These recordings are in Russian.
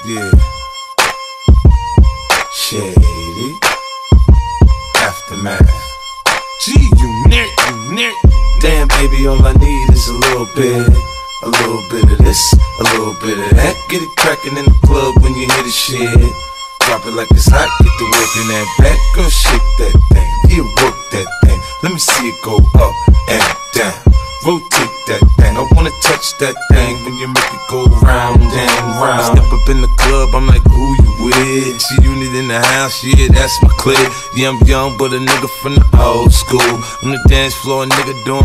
Yeah. Shady. Aftermath. G-Unit. Damn, baby, all I need is a little bit of this, a little bit of that. Get it crackin' in the club when you hear the shit. Drop it like it's hot, get the work in that back. Girl, shake that thing, yeah, work that thing. Let me see it go up and down. Rotate that thing, I wanna touch that thing when you make it go round and round. Step up in the club, I'm like, who you with? G-Unit in the house, yeah, that's my clique. Yeah, I'm young, but a nigga from the old school. On the dance floor, a nigga doing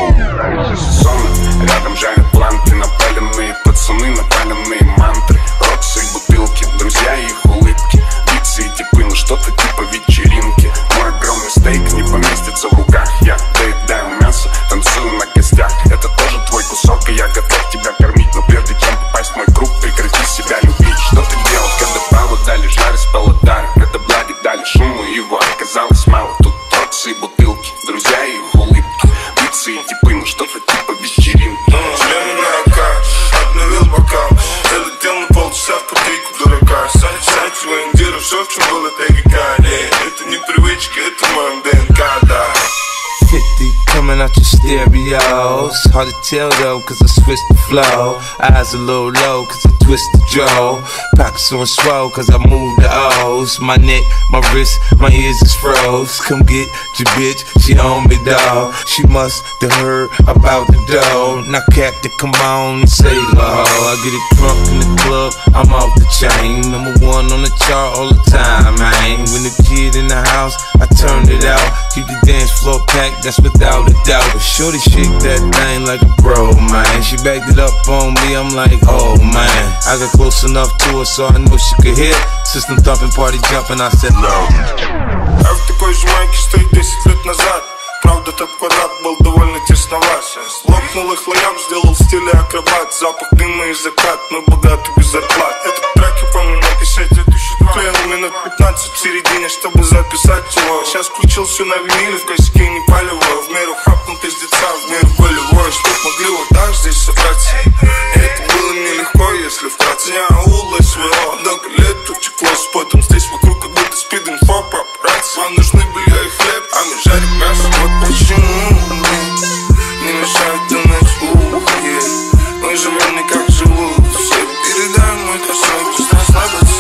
Рядом жарят планты, напаленные пацаны, напаленные мантры. Роксы и бутылки, друзья и их улыбки. Битсы и типы, ну что-то типа вечеринки. Мой огромный стейк не поместится в руках. Я доедаю мясо, танцую на костях. Это тоже твой кусок, и я готов тебя кормить. Но прежде чем попасть в мой круг, прекрати себя любить. Что ты делал, когда паву дали жары, спала дары? Когда блади дали шуму, его оказалось мало. Тут роксы и бутылки, друзья и их улыбки. Битсы и типы, ну что-то типа вечеринки. Члены на руках, обновил бокал. Залетел на полчаса в копейку дурака. Сайт лендира, все в чем было ТГК. Это не привычка, это в моем ДНК, да. 50 coming out your stereos. Hard to tell though, cause I switched the flow. Eyes a little low, cause I twist the jaw. Pockets on swole, cause I move the O's. My neck, my wrist, my ears is froze. Come get your bitch, she on me, dawg. She must have heard about the dough. Now Captain, come on and say low. I get it drunk in the club, I'm off the chain. #1 on the chart all the time, man. When the kid in the house, I turned it out. Keep the dance floor packed, that's without a doubt. But shorty shake that thing like a pro, man. She backed it up on me, I'm like, oh man. I got close enough to her so I knew she could hear. System thumping, party jumping, I said no. А в такой же майке стоит 10 лет назад. Правда, тот квадрат был довольно тесноват. Лопнул их лояк, сделал в стиле акробат. Запах дыма и закат, мы богаты без зарплат. Этот трек я помню на кассете 2002. Клеил минут 15 в середине, чтобы записать его. Сейчас включил все на виниле, в косяке не палево. В меру хапнул пиздеца, в меру болевой. Чтоб могли вот так здесь собраться. Это было нелегко, если вкратце. Я аула своего, много лет утекло с потом. Здесь вокруг как будто спид-инфо, папарацци. Вам нужны белье и хлеб, а мы жарим мясо. Вот почему не мешает тянуть ухи. Мы живем не как живут все. Передай мой косой, пусть нас надо.